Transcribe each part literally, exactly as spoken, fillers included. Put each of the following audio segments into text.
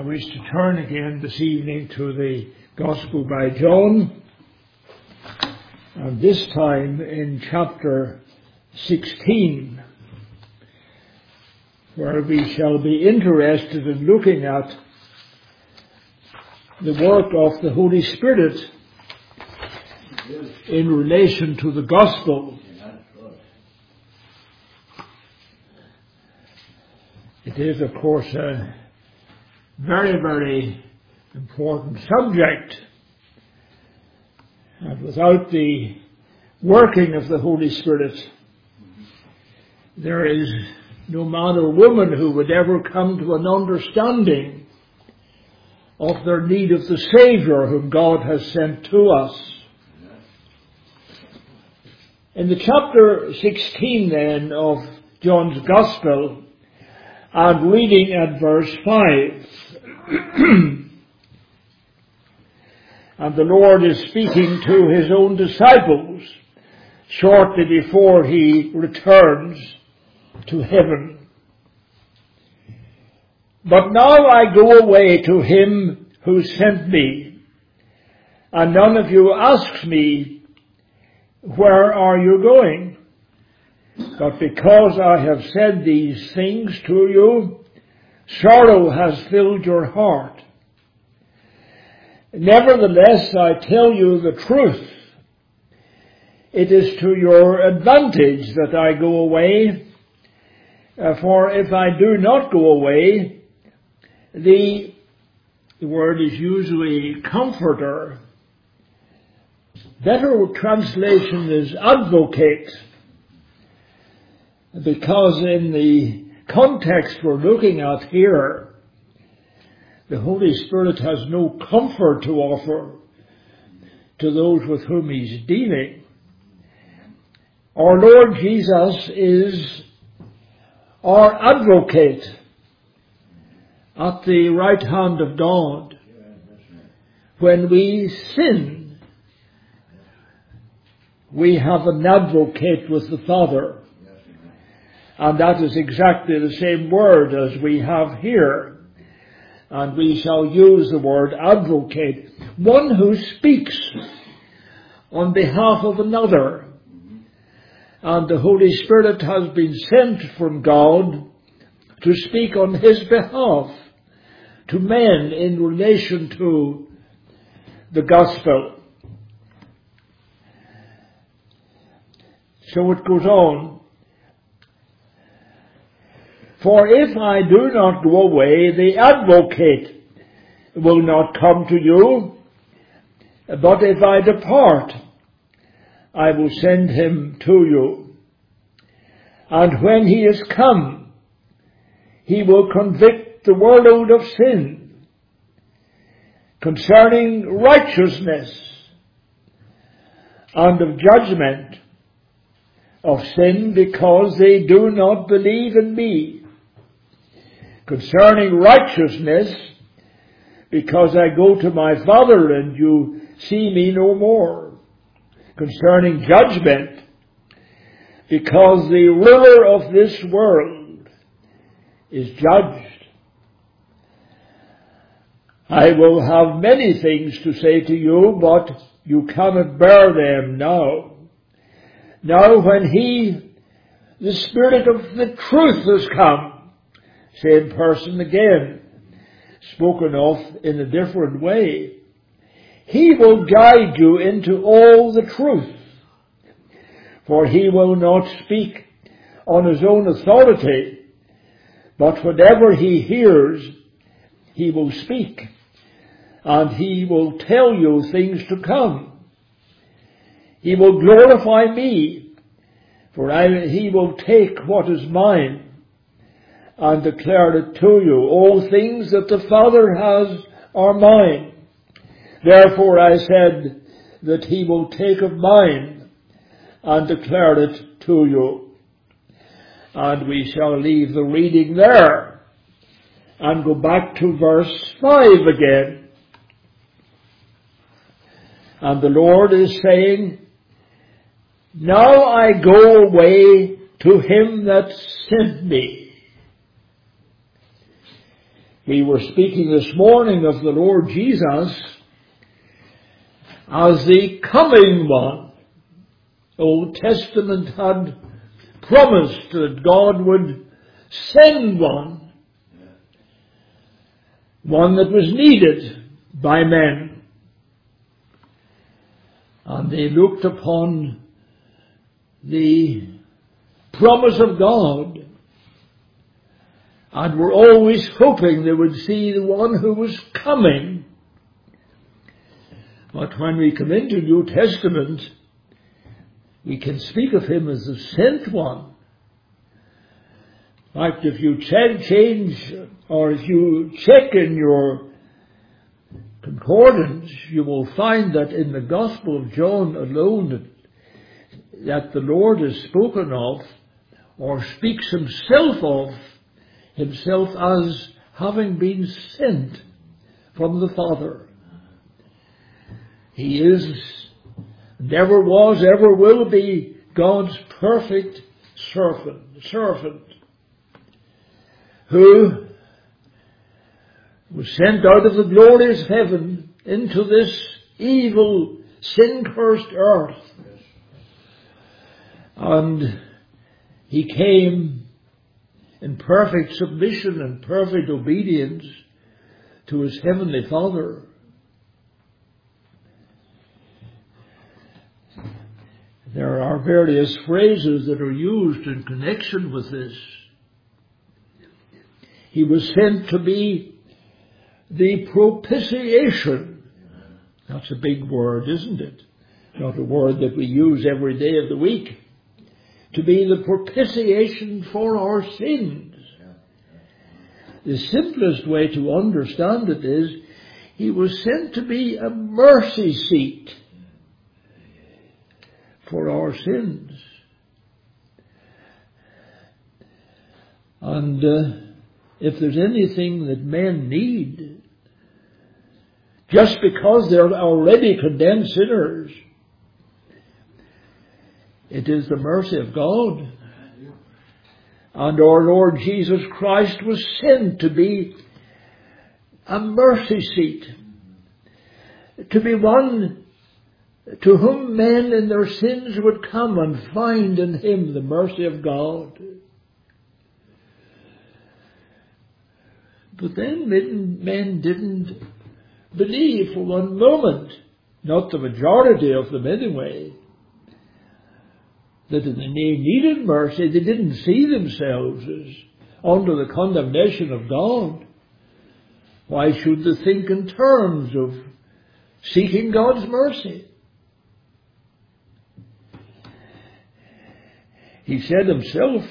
I wish to turn again this evening to the Gospel by John, and this time in chapter sixteen, where we shall be interested in looking at the work of the Holy Spirit in relation to the Gospel. It is, of course, a very, very important subject. And without the working of the Holy Spirit, there is no man or woman who would ever come to an understanding of their need of the Saviour whom God has sent to us. In the chapter sixteen then of John's Gospel, and reading at verse five, and the Lord is speaking to his own disciples shortly before he returns to heaven. But now I go away to him who sent me, and none of you asks me, where are you going? But because I have said these things to you, sorrow has filled your heart. Nevertheless, I tell you the truth. It is to your advantage that I go away, uh, for if I do not go away, the, the word is usually comforter. Better translation is advocate, because in the context we're looking at here, the Holy Spirit has no comfort to offer to those with whom he's dealing. Our Lord Jesus is our advocate at the right hand of God. When we sin, we have an advocate with the Father. And that is exactly the same word as we have here. And we shall use the word advocate, one who speaks on behalf of another. And the Holy Spirit has been sent from God to speak on his behalf to men in relation to the gospel. So it goes on. For if I do not go away, the advocate will not come to you. But if I depart, I will send him to you. And when he is come, he will convict the world of sin, concerning righteousness, and of judgment, of sin, because they do not believe in me. Concerning righteousness, because I go to my Father and you see me no more. Concerning judgment, because the ruler of this world is judged. I will have many things to say to you, but you cannot bear them now. Now when he, the Spirit of the truth, has come, same person again, spoken of in a different way, he will guide you into all the truth. For he will not speak on his own authority, but whatever he hears, he will speak, and he will tell you things to come. He will glorify me, for I, he will take what is mine and declare it to you. All things that the Father has are mine. Therefore I said that he will take of mine and declare it to you. And we shall leave the reading there and go back to verse five again. And the Lord is saying, now I go away to him that sent me. We were speaking this morning of the Lord Jesus as the coming one. Old Testament had promised that God would send one, one that was needed by men. And they looked upon the promise of God and were always hoping they would see the one who was coming. But when we come into New Testament, we can speak of him as the sent one. In fact, if you change, or if you check in your concordance, you will find that in the Gospel of John alone, that the Lord is spoken of, or speaks himself of, himself as having been sent from the Father. He is, never was, ever will be God's perfect servant, servant who was sent out of the glorious heaven into this evil, sin-cursed earth. And he came in perfect submission and perfect obedience to his heavenly Father. There are various phrases that are used in connection with this. He was sent to be the propitiation. That's a big word, isn't it? Not a word that we use every day of the week. To be the propitiation for our sins. The simplest way to understand it is, he was sent to be a mercy seat for our sins. And uh, if there's anything that men need, just because they're already condemned sinners, it is the mercy of God. And our Lord Jesus Christ was sent to be a mercy seat, to be one to whom men in their sins would come and find in him the mercy of God. But then men didn't believe for one moment, not the majority of them anyway, that they needed mercy. They didn't see themselves as under the condemnation of God. Why should they think in terms of seeking God's mercy? He said himself,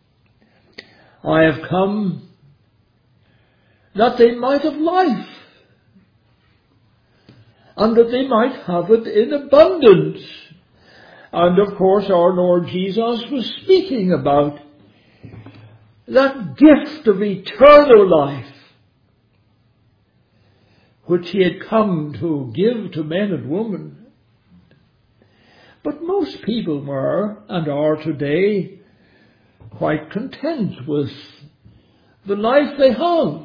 I have come that they might have life, and that they might have it in abundance. And of course our Lord Jesus was speaking about that gift of eternal life which he had come to give to men and women. But most people were, and are today, quite content with the life they have.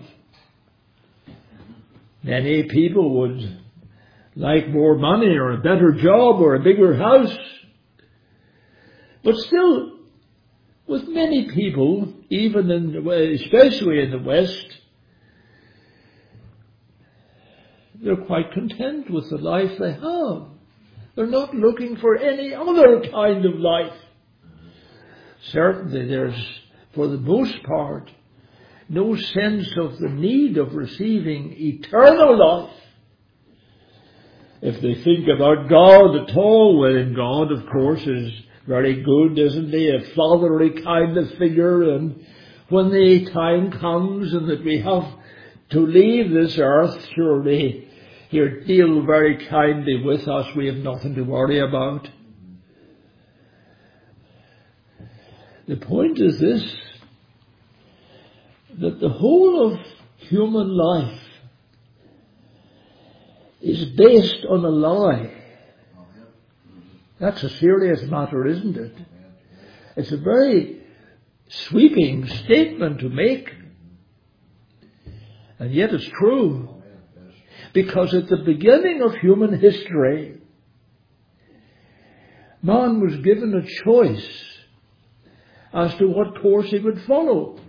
Many people would like more money or a better job or a bigger house. But still, with many people, even in the, especially in the West, they're quite content with the life they have. They're not looking for any other kind of life. Certainly there's, for the most part, no sense of the need of receiving eternal life. If they think about God at all, well, then God, of course, is very good, isn't he? A fatherly kind of figure. And when the time comes and that we have to leave this earth, surely he'll deal very kindly with us. We have nothing to worry about. The point is this, that the whole of human life is based on a lie. That's a serious matter, isn't it? It's a very sweeping statement to make. And yet it's true. Because at the beginning of human history, man was given a choice as to what course he would follow.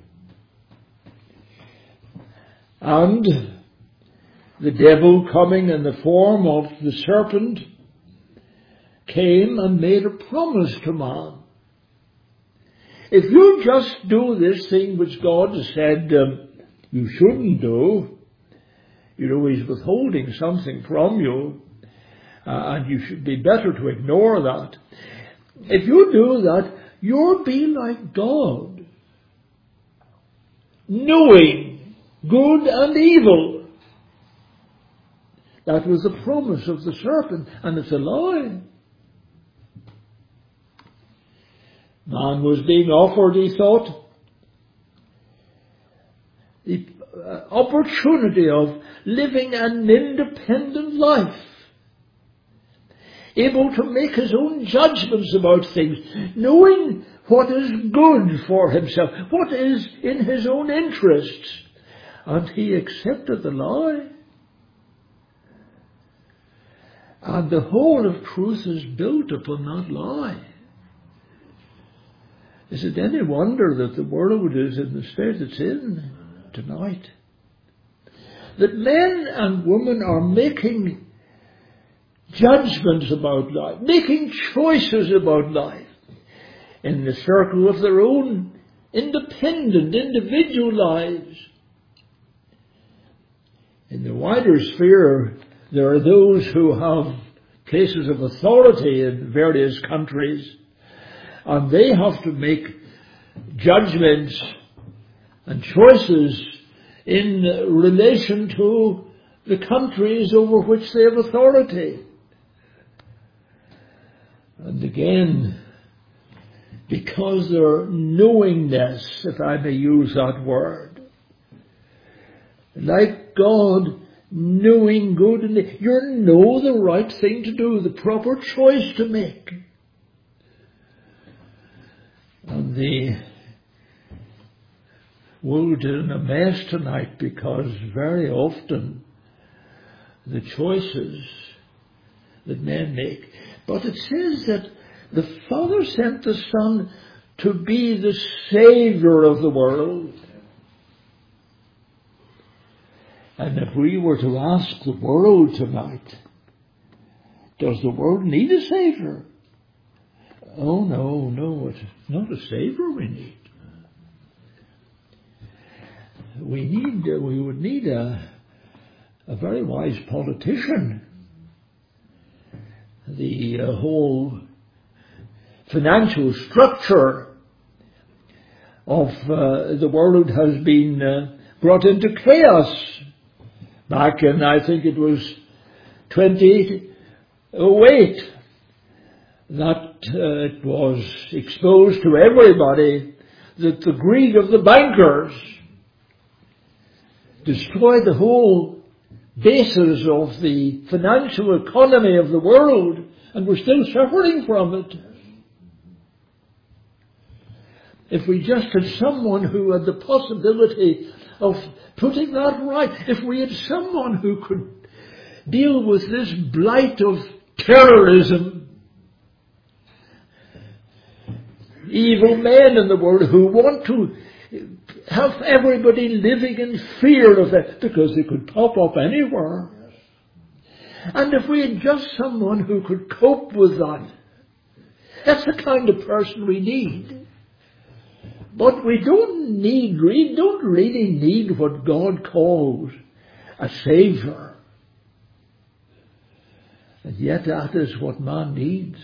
And the devil, coming in the form of the serpent, came and made a promise to man. If you just do this thing which God has said um, you shouldn't do, you know, he's withholding something from you, uh, and you should be better to ignore that. If you do that, you'll be like God, knowing good and evil. That was the promise of the serpent, and it's a lie. Man was being offered, he thought, the opportunity of living an independent life, able to make his own judgments about things, knowing what is good for himself, what is in his own interests. And he accepted the lie. And the whole of truth is built upon that lie. Is it any wonder that the world is in the state it's in tonight? That men and women are making judgments about life, making choices about life in the circle of their own independent, individual lives. In the wider sphere, there are those who have places of authority in various countries, and they have to make judgments and choices in relation to the countries over which they have authority. And again, because their knowingness, if I may use that word, like God knowing good, and you know the right thing to do, the proper choice to make. And the world is in a mess tonight because very often the choices that men make. But it says that the Father sent the Son to be the Saviour of the world. And if we were to ask the world tonight, does the world need a Saviour? Oh, no, no, it's not a Saviour we need. We need, uh, we would need a, a very wise politician. The uh, whole financial structure of uh, the world has been uh, brought into chaos. Back in, I think it was twenty oh eight, that uh, it was exposed to everybody that the greed of the bankers destroyed the whole basis of the financial economy of the world, and we're still suffering from it. If we just had someone who had the possibility of putting that right, if we had someone who could deal with this blight of terrorism, evil men in the world who want to have everybody living in fear of that, because they could pop up anywhere. And if we had just someone who could cope with that, that's the kind of person we need. But we don't need, we don't really need what God calls a Saviour. And yet that is what man needs.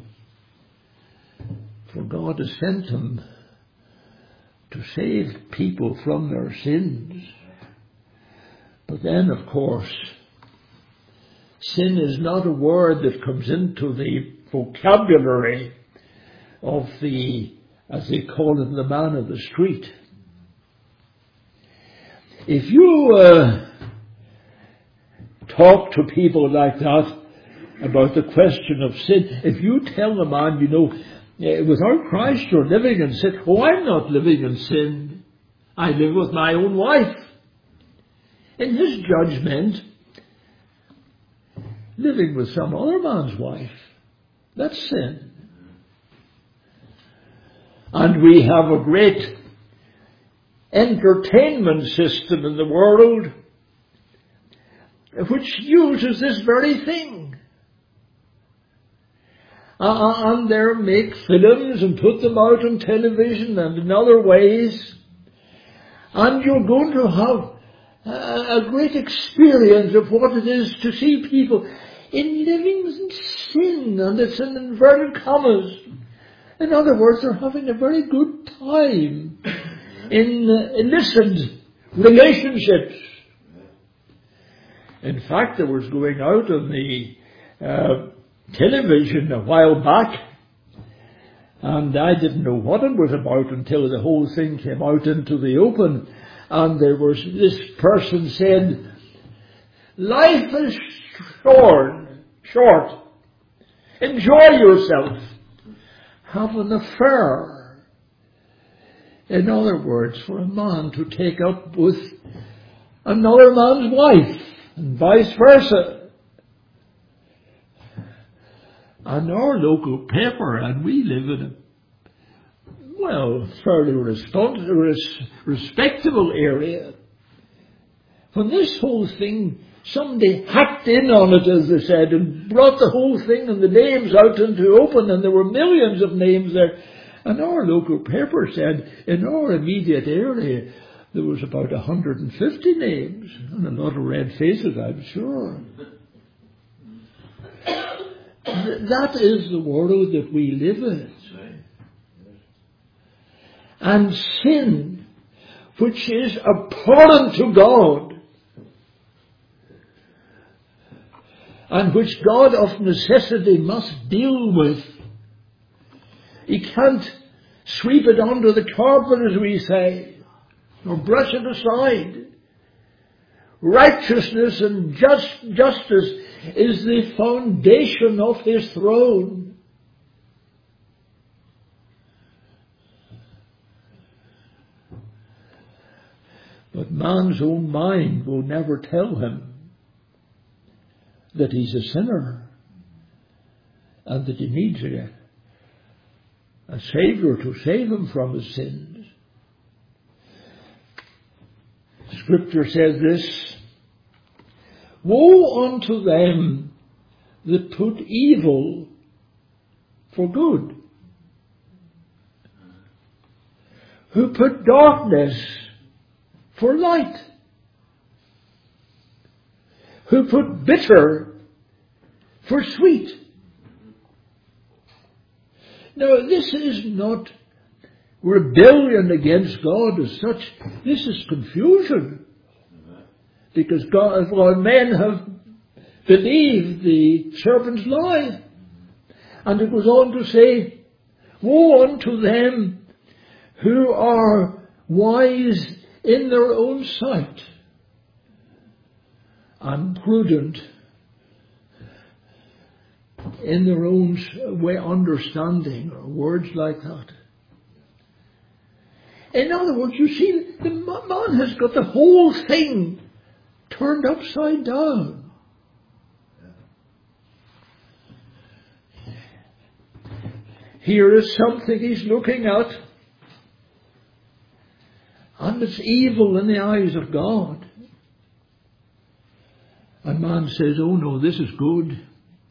For God has sent him to save people from their sins. But then, of course, sin is not a word that comes into the vocabulary of the, as they call it, the man of the street. If you uh, talk to people like that about the question of sin, if you tell a man, you know, without Christ you're living in sin. Oh, I'm not living in sin. I live with my own wife. in his judgment, living with some other man's wife. That's sin. And we have a great entertainment system in the world which uses this very thing. Uh, and they make films and put them out on television and in other ways. And you're going to have a great experience of what it is to see people in living in sin, and it's in inverted commas. In other words, they're having a very good time in uh, illicit relationships. In fact, there was going out on the uh, television a while back, and I didn't know what it was about until the whole thing came out into the open. And there was, this person said, life is short, short. Enjoy yourself. Have an affair. In other words, for a man to take up with another man's wife, and vice versa. And our local paper, and we live in a, well, fairly respons- res- respectable area. When this whole thing, somebody hacked in on it, as they said, and brought the whole thing and the names out into open, and there were millions of names there. And our local paper said, in our immediate area, there was about one hundred fifty names, and a lot of red faces, I'm sure. That is the world that we live in. And sin, which is abhorrent to God, and which God of necessity must deal with. He can't sweep it under the carpet, as we say, or brush it aside. Righteousness and just justice is the foundation of his throne. But man's own mind will never tell him that he's a sinner and that he needs a, a Saviour to save him from his sins. Scripture says this, woe unto them that put evil for good, who put darkness for light, who put bitter for sweet. Now, this is not rebellion against God as such. This is confusion. Because God, well, men have believed the serpent's lie. And it goes on to say, woe unto them who are wise in their own sight, and prudent in their own way, understanding, or words like that. In other words, you see, the man has got the whole thing turned upside down. Here is something he's looking at, and it's evil in the eyes of God. And man says, oh no, this is good.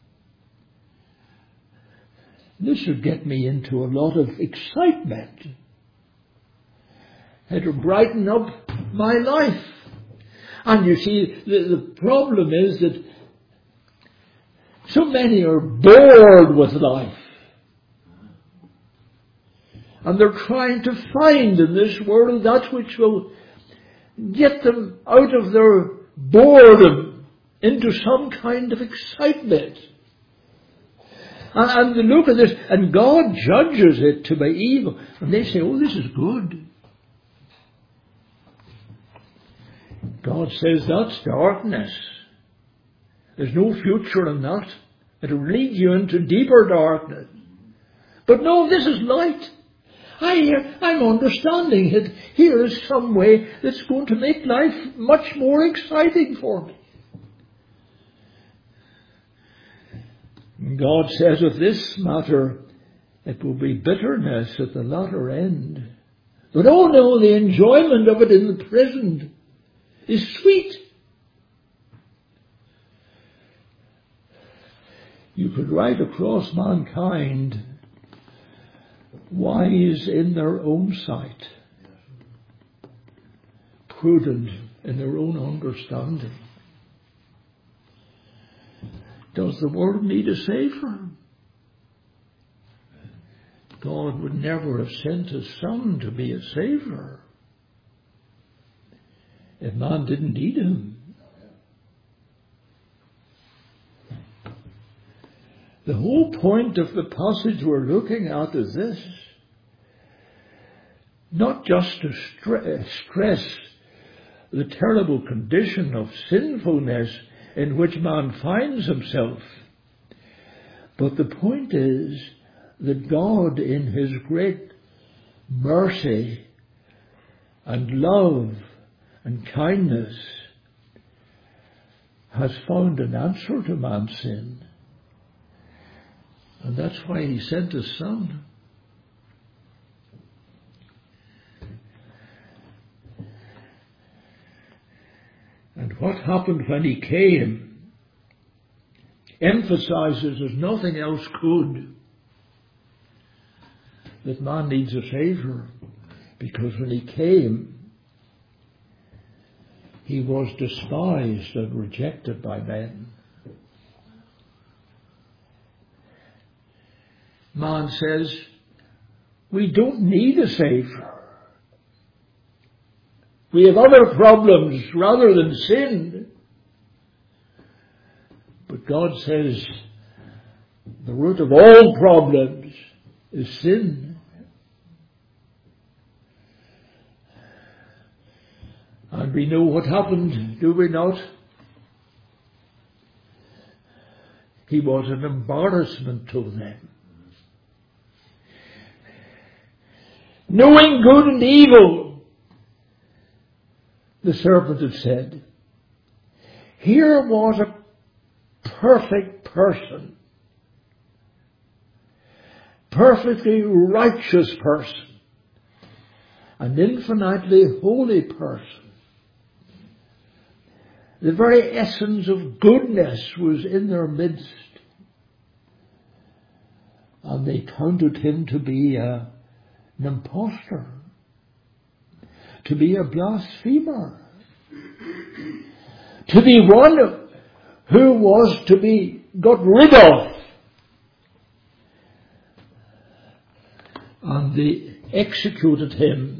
This would get me into a lot of excitement. It'll brighten up my life. And you see, the, the problem is that so many are bored with life. And they're trying to find in this world that which will get them out of their boredom into some kind of excitement. And, and they look at this, and God judges it to be evil. And they say, oh, this is good. God says that's darkness. There's no future in that. It'll lead you into deeper darkness. But no, this is light. I, I'm understanding it. Here is some way that's going to make life much more exciting for me. God says of this matter, it will be bitterness at the latter end. But oh no, the enjoyment of it in the present is sweet. You could write across mankind, wise in their own sight, prudent in their own understanding. Does the world need a Saviour? God would never have sent His Son to be a Saviour if man didn't need Him. The whole point of the passage we're looking at is this. Not just to stre- stress the terrible condition of sinfulness in which man finds himself, but the point is that God, in His great mercy and love and kindness, has found an answer to man's sin. And that's why He sent His Son. And what happened when He came emphasizes, as nothing else could, that man needs a Saviour. Because when He came, He was despised and rejected by men. Man says, we don't need a Saviour. We have other problems rather than sin. But God says, the root of all problems is sin. And we know what happened, do we not? He was an embarrassment to them. Knowing good and evil, the serpent had said. Here was a perfect person, perfectly righteous person, an infinitely holy person. The very essence of goodness was in their midst. And they counted him to be a, an impostor, to be a blasphemer, to be one who was to be got rid of. And they executed him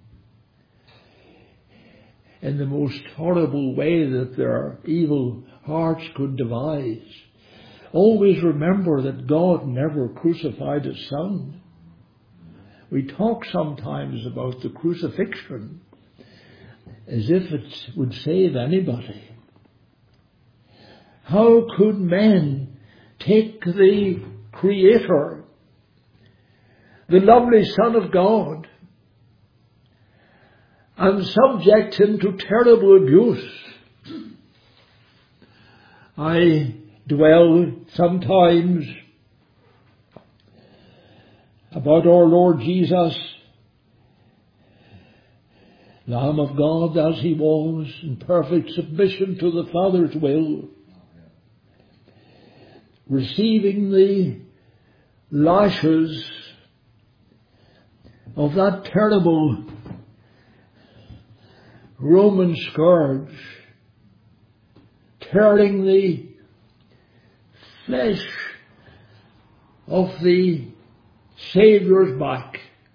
in the most horrible way that their evil hearts could devise. Always remember that God never crucified His Son. We talk sometimes about the crucifixion as if it would save anybody. How could men take the Creator, the lovely Son of God, and subject Him to terrible abuse? I dwell sometimes about our Lord Jesus, Lamb of God as He was, in perfect submission to the Father's will, receiving the lashes of that terrible Roman scourge, tearing the flesh of the Saviour's back,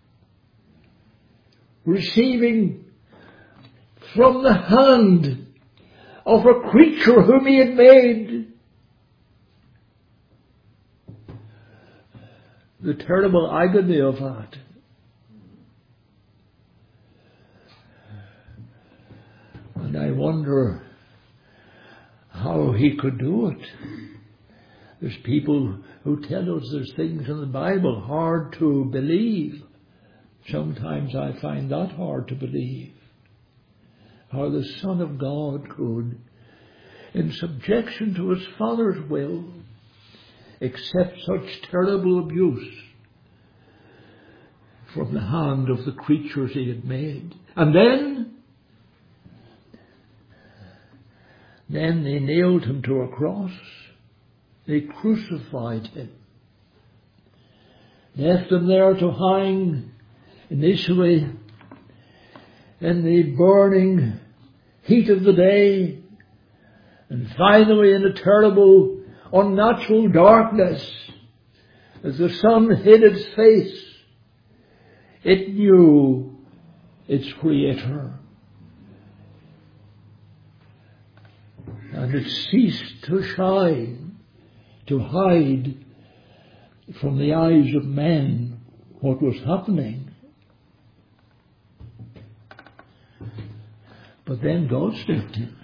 receiving from the hand of a creature whom He had made the terrible agony of that. And I wonder how He could do it. There's people who tell us there's things in the Bible hard to believe. Sometimes I find that hard to believe. How the Son of God could, in subjection to his Father's will, accept such terrible abuse from the hand of the creatures he had made. And then, then they nailed him to a cross. They crucified him. Left him there to hang, initially in the burning heat of the day, and finally in a terrible, unnatural darkness. As the sun hid its face, it knew its Creator. And it ceased to shine, to hide from the eyes of men what was happening. But then God stepped in.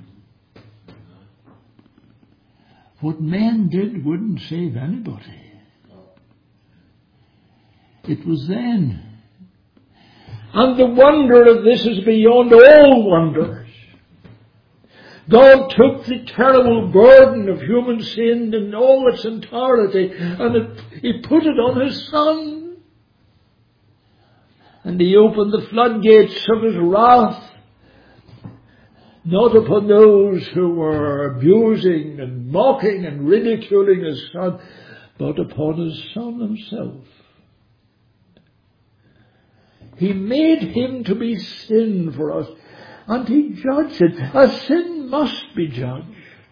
What men did wouldn't save anybody. It was then. And the wonder of this is beyond all wonders. God took the terrible burden of human sin in all its entirety, and it, He put it on His Son. And He opened the floodgates of His wrath, not upon those who were abusing and mocking and ridiculing His Son, but upon His Son Himself. He made Him to be sin for us, and He judged it, as sin must be judged.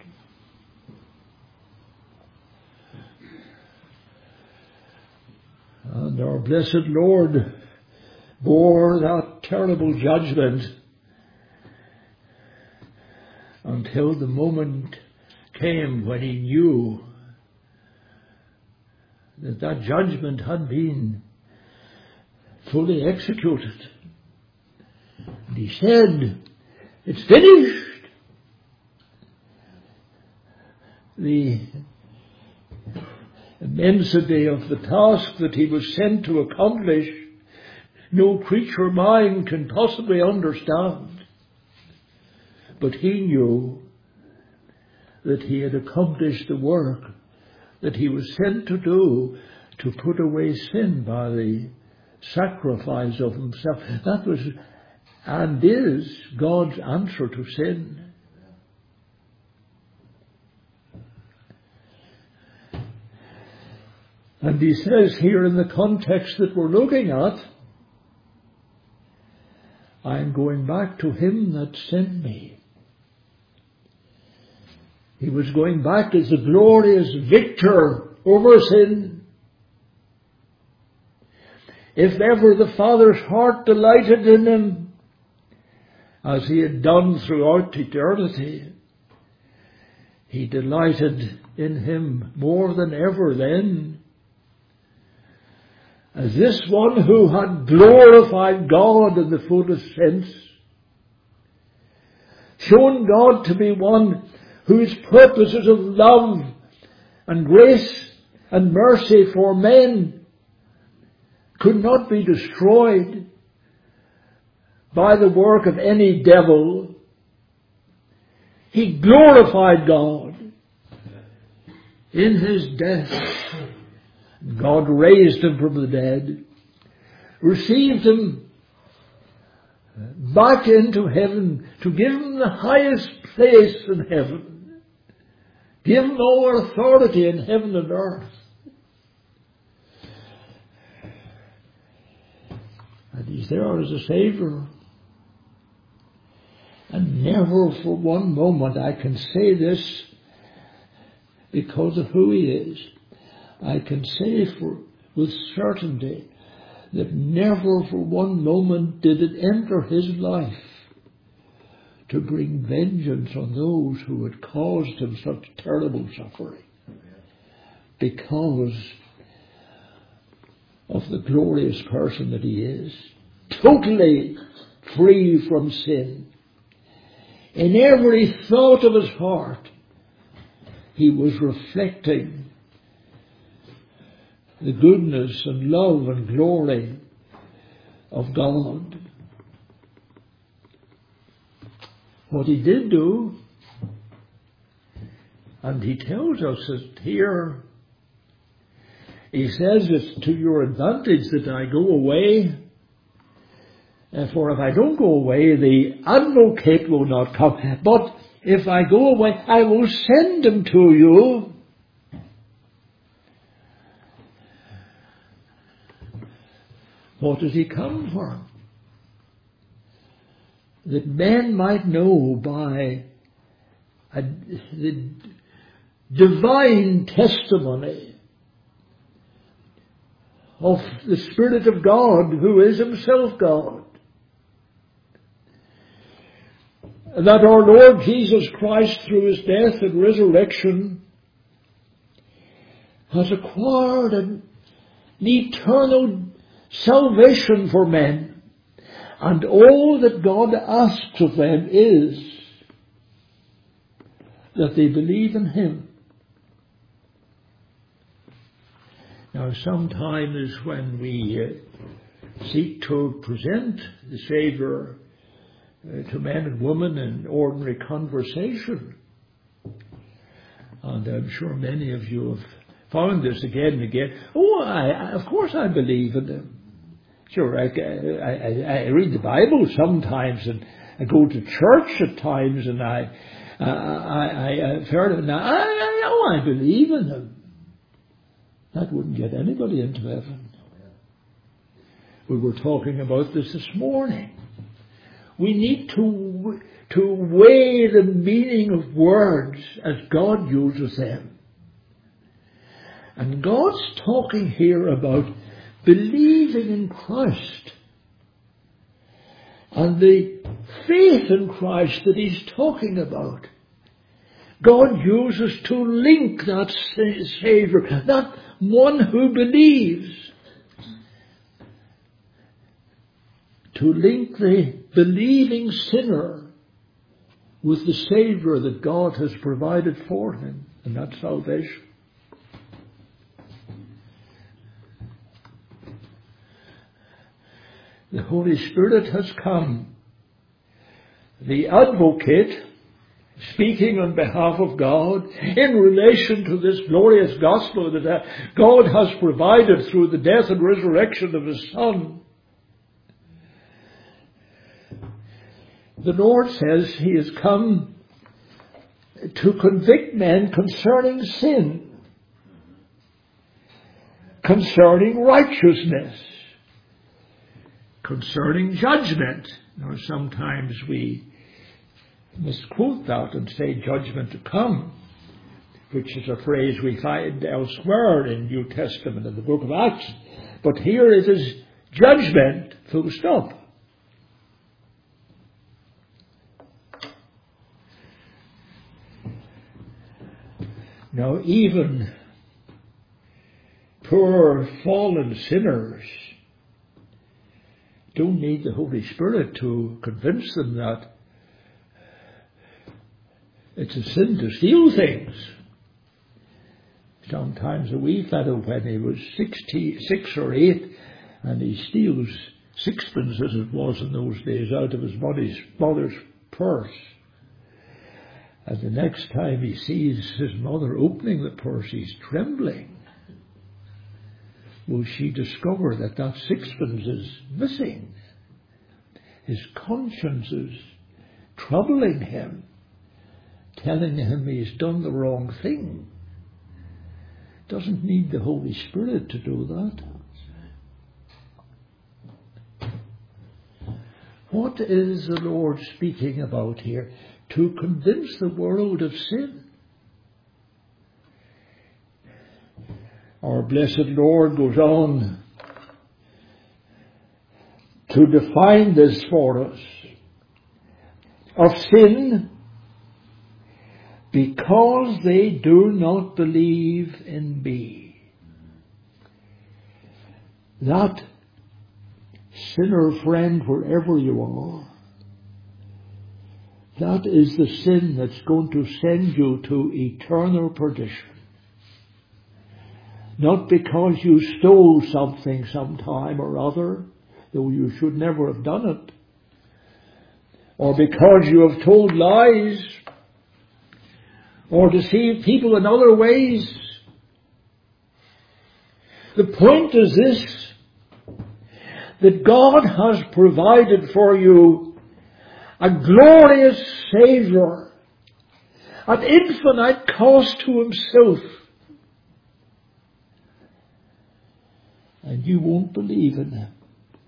And our blessed Lord bore that terrible judgment until the moment came when He knew that that judgment had been fully executed. And He said, "It's finished." The immensity of the task that He was sent to accomplish, no creature mind can possibly understand. But He knew that He had accomplished the work that He was sent to do, to put away sin by the sacrifice of Himself. That was and is God's answer to sin. And He says here in the context that we're looking at, "I am going back to Him that sent me." He was going back as the glorious victor over sin. If ever the Father's heart delighted in Him, as He had done throughout eternity, He delighted in Him more than ever then, as this one who had glorified God in the fullest sense, shown God to be one whose purposes of love and grace and mercy for men could not be destroyed by the work of any devil. He glorified God in His death. God raised Him from the dead, received Him back into heaven to give Him the highest place in heaven, give Him all authority in heaven and earth. And He's there as a Saviour. And never for one moment, I can say this because of who He is, I can say for with certainty that never for one moment did it enter His life to bring vengeance on those who had caused Him such terrible suffering, because of the glorious person that He is, totally free from sin. In every thought of His heart, He was reflecting the goodness and love and glory of God. What he did do, and he tells us it here, he says it's to your advantage that I go away, for if I don't go away, the advocate will not come. But if I go away, I will send him to you. What does he come for? That men might know by a, the divine testimony of the Spirit of God, who is himself God, that our Lord Jesus Christ, through his death and resurrection, has acquired an eternal salvation for men. And all that God asks of them is that they believe in him. Now, sometimes when we uh, seek to present the Saviour uh, to men and women in ordinary conversation, and I'm sure many of you have found this again and again, oh, I, I, of course I believe in him. Sure, I, I, I read the Bible sometimes, and I go to church at times, and I, I, I, I've heard of it now. I, I know I believe in him. That wouldn't get anybody into heaven. We were talking about this this morning. We need to to weigh the meaning of words as God uses them, and God's talking here about believing in Christ, and the faith in Christ that he's talking about, God uses to link that Saviour, that one who believes, to link the believing sinner with the Saviour that God has provided for him, and that's salvation. The Holy Spirit has come. The advocate, speaking on behalf of God in relation to this glorious gospel that God has provided through the death and resurrection of his Son. The Lord says he has come to convict men concerning sin, concerning righteousness, concerning judgment. Now, sometimes we misquote that and say judgment to come, which is a phrase we find elsewhere in New Testament in the book of Acts. But here it is judgment, full stop. Now, even poor fallen sinners don't need the Holy Spirit to convince them that it's a sin to steal things. Sometimes a wee fellow, when he was sixty, six or eight, and he steals sixpence, as it was in those days, out of his mother's, mother's purse. And the next time he sees his mother opening the purse, he's trembling. Will she discover that that sixpence is missing? His conscience is troubling him, telling him he's done the wrong thing. Doesn't need the Holy Spirit to do that. What is the Lord speaking about here? To convince the world of sin. Our blessed Lord goes on to define this for us. Of sin, because they do not believe in me. That, sinner friend, wherever you are, that is the sin that's going to send you to eternal perdition. Not because you stole something sometime or other, though you should never have done it, or because you have told lies, or deceived people in other ways. The point is this, that God has provided for you a glorious Saviour at infinite cost to Himself. And you won't believe in Him.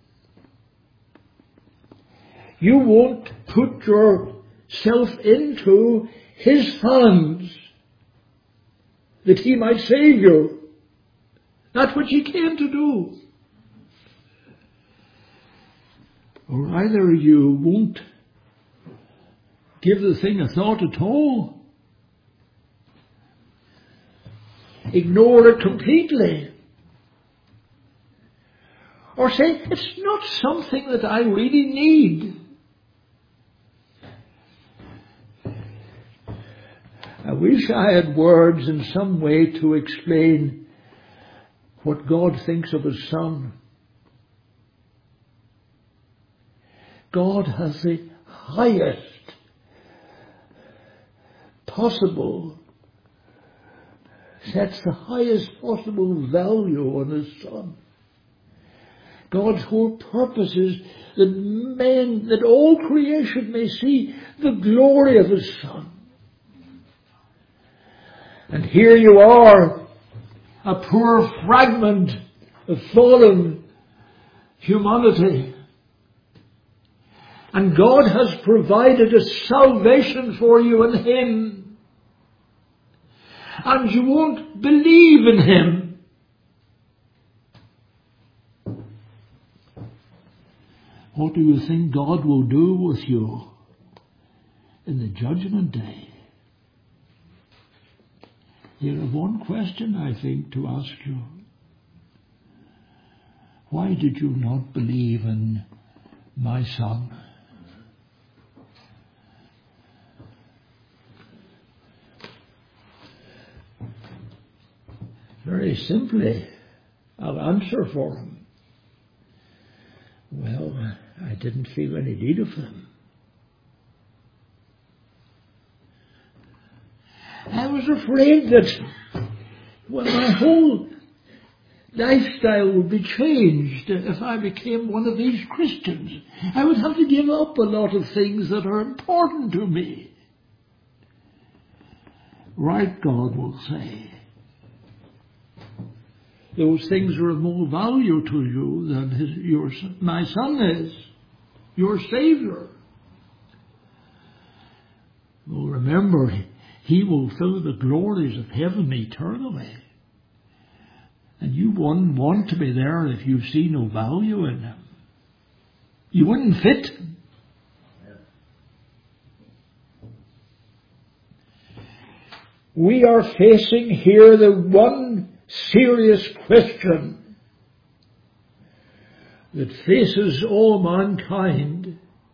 You won't put yourself into His hands that He might save you. That's what you came to do. Or either you won't give the thing a thought at all, ignore it completely, or say, it's not something that I really need. I wish I had words in some way to explain what God thinks of His Son. God has the highest possible, sets the highest possible value on His Son. God's whole purpose is that men, that all creation may see the glory of His Son. And here you are, a poor fragment of fallen humanity. And God has provided a salvation for you in Him. And you won't believe in Him. What do you think God will do with you in the judgment day? You have one question, I think, to ask you. Why did you not believe in my Son? Very simply, I'll answer for him. Well, I didn't feel any need of him. I was afraid that, well, my whole lifestyle would be changed if I became one of these Christians. I would have to give up a lot of things that are important to me. Right, God will say. Those things are of more value to you than his, your, my Son is, your Savior. Well, remember, He will fill the glories of heaven eternally. And you wouldn't want to be there if you see no value in Him. You wouldn't fit. We are facing here the one serious question that faces all mankind.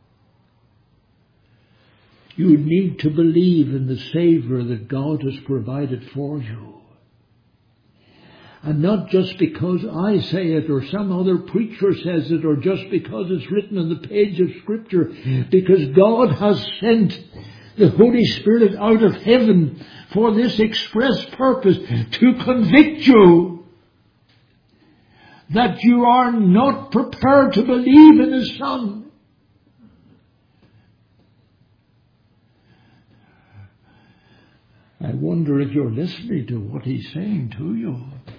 You need to believe in the Saviour that God has provided for you. And not just because I say it or some other preacher says it or just because it's written on the page of Scripture. Because God has sent the Holy Spirit out of heaven for this express purpose, to convict you that you are not prepared to believe in His Son. I wonder if you're listening to what He's saying to you.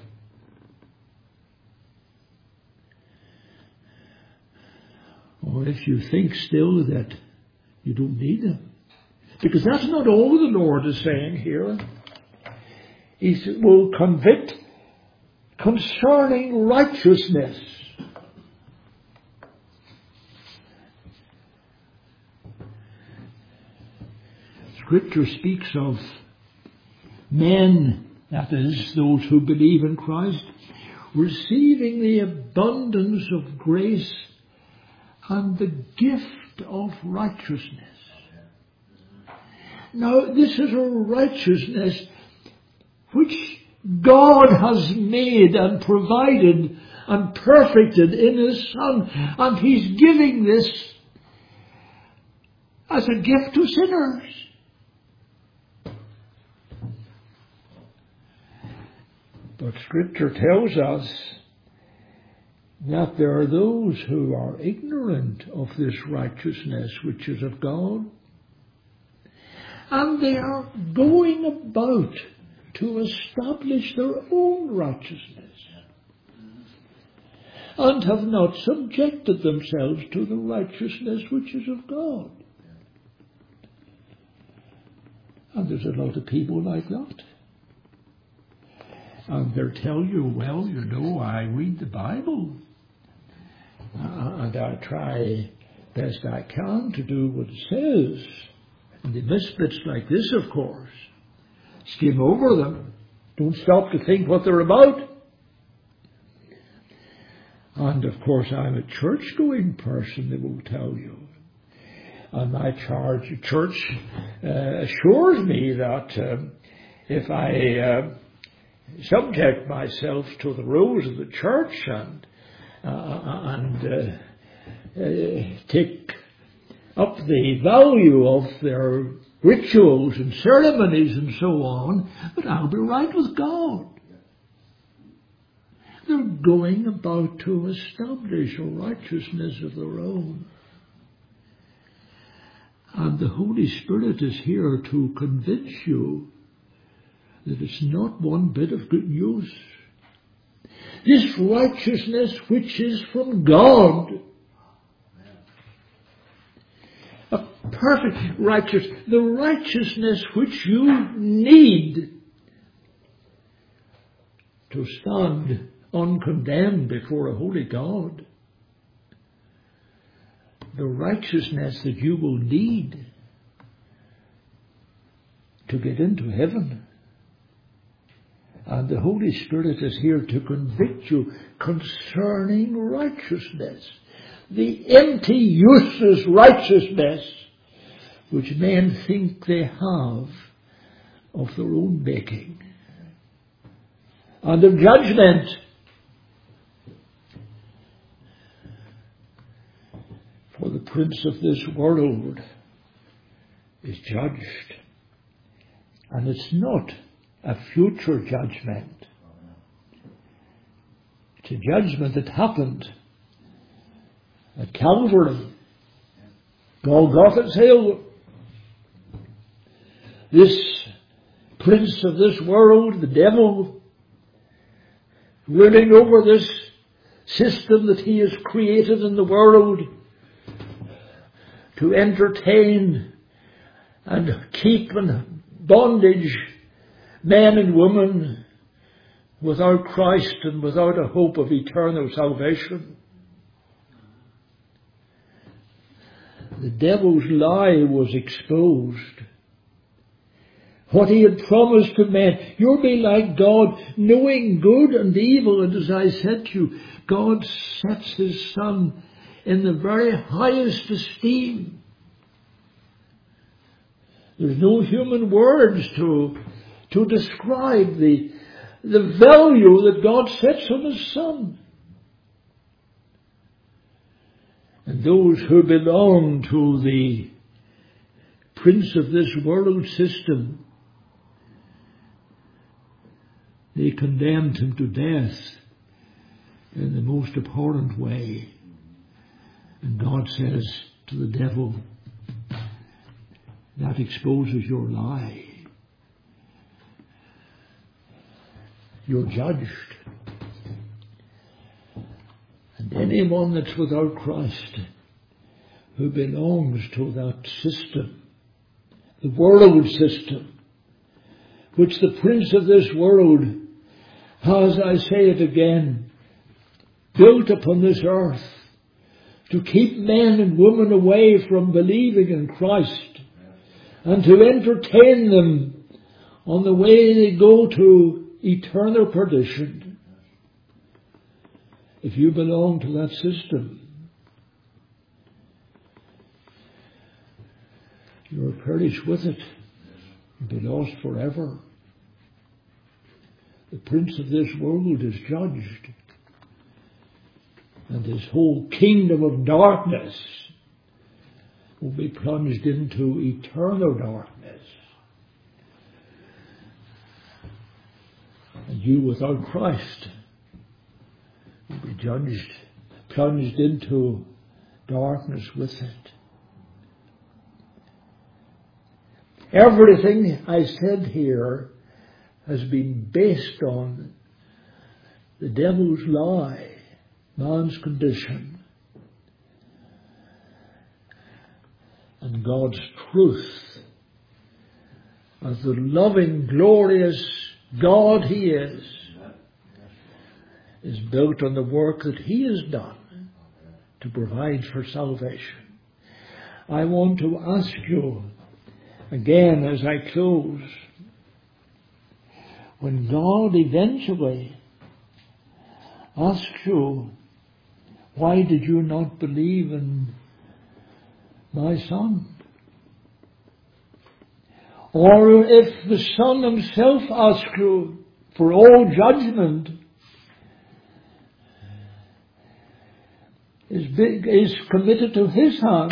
Or if you think still that you don't need Him. Because that's not all the Lord is saying here. He will convict concerning righteousness. Scripture speaks of men, that is, those who believe in Christ, receiving the abundance of grace and the gift of righteousness. Now, this is a righteousness which God has made and provided and perfected in His Son. And He's giving this as a gift to sinners. But Scripture tells us that there are those who are ignorant of this righteousness which is of God, and they are going about to establish their own righteousness, and have not subjected themselves to the righteousness which is of God. And there's a lot of people like that. And they'll tell you, well, you know, I read the Bible, uh, and I try best I can to do what it says. And they miss bits like this, of course. Skim over them. Don't stop to think what they're about. And of course, I'm a church-going person, they will tell you. And my charge, church uh, assures me that um, if I uh, subject myself to the rules of the church and uh, and uh, uh, take up the value of their rituals and ceremonies and so on, but I'll be right with God. They're going about to establish a righteousness of their own. And the Holy Spirit is here to convince you that it's not one bit of good news. This righteousness which is from God, a perfect righteousness, the righteousness which you need to stand uncondemned before a holy God, the righteousness that you will need to get into heaven. And the Holy Spirit is here to convict you concerning righteousness, the empty, useless righteousness which men think they have of their own making, and of judgment. For the prince of this world is judged. And it's not a future judgment. It's a judgment that happened at Calvary, Golgotha's Hill. This prince of this world, the devil, ruling over this system that he has created in the world, to entertain and keep in bondage men and women without Christ and without a hope of eternal salvation. The devil's lie was exposed. What he had promised to men, you'll be like God, knowing good and evil. And as I said to you, God sets His Son in the very highest esteem. There's no human words to, to describe the, the value that God sets on His Son. And those who belong to the prince of this world system, they condemned Him to death in the most abhorrent way. And God says to the devil, that exposes your lie. You're judged. And anyone that's without Christ, who belongs to that system, the world system, which the prince of this world has, I say it again, built upon this earth, to keep men and women away from believing in Christ, and to entertain them on the way they go to eternal perdition. If you belong to that system, you will perish with it. You'll be lost forever. The prince of this world is judged. and his whole kingdom of darkness will be plunged into eternal darkness. And you without Christ will be judged, plunged into darkness with it. Everything I said here has been based on the devil's lie, man's condition, and God's truth as the loving, glorious God He is, is built on the work that He has done to provide for salvation. I want to ask you again as I close, when God eventually asks you, why did you not believe in my Son? Or if the Son Himself asks you for all judgment is, big, is committed to His hand,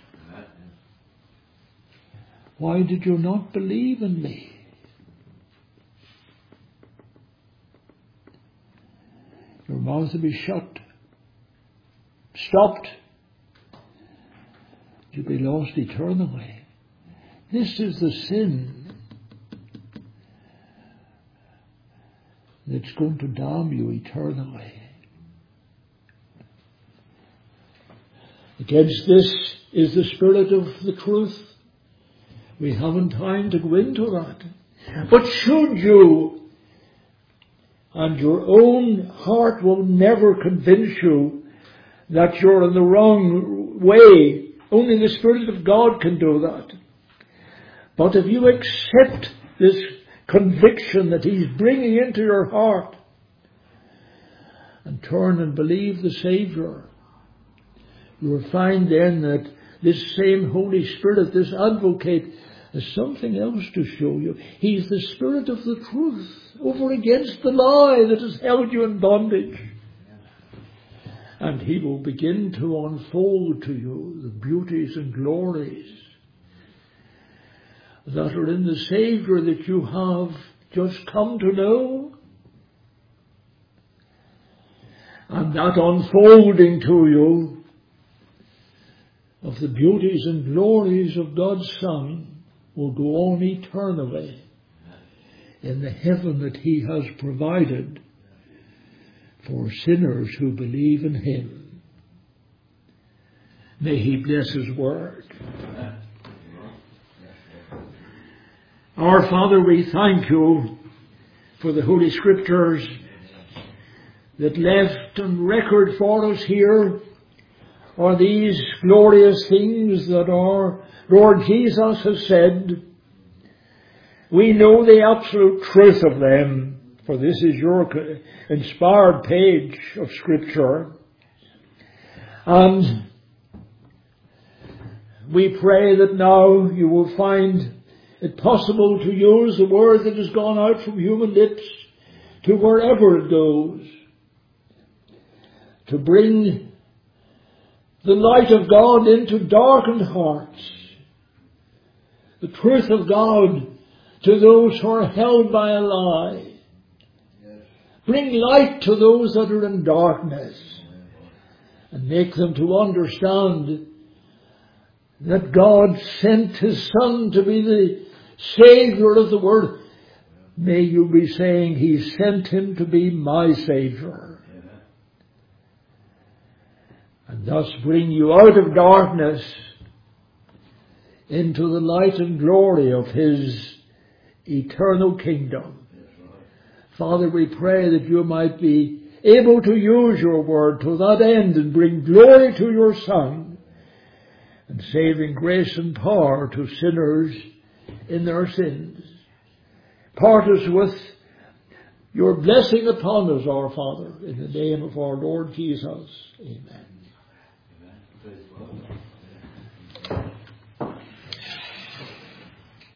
why did you not believe in me? Your mouth will be shut, stopped. You'll be lost eternally. This is the sin that's going to damn you eternally. Against this is the Spirit of the truth. We haven't time to go into that. But should you, and your own heart will never convince you that you're in the wrong way, only the Spirit of God can do that. But if you accept this conviction that He's bringing into your heart and turn and believe the Saviour, you will find then that this same Holy Spirit, this advocate, has something else to show you. He's the Spirit of the truth over against the lie that has held you in bondage. And He will begin to unfold to you the beauties and glories that are in the Saviour that you have just come to know. And that unfolding to you of the beauties and glories of God's Son will go on eternally in the heaven that He has provided for sinners who believe in Him. May He bless His word. Our Father, we thank You for the Holy Scriptures that left on record for us here are these glorious things that our Lord Jesus has said. We know the absolute truth of them, for this is Your inspired page of Scripture. And we pray that now You will find it possible to use the word that has gone out from human lips to wherever it goes, to bring the light of God into darkened hearts, the truth of God to those who are held by a lie. Bring light to those that are in darkness and make them to understand that God sent His Son to be the Saviour of the world. May you be saying, He sent Him to be my Saviour. And thus bring you out of darkness into the light and glory of His eternal kingdom. Father, we pray that You might be able to use Your word to that end and bring glory to Your Son and saving grace and power to sinners in their sins. Part us with Your blessing upon us, our Father, in the name of our Lord Jesus. Amen. Amen.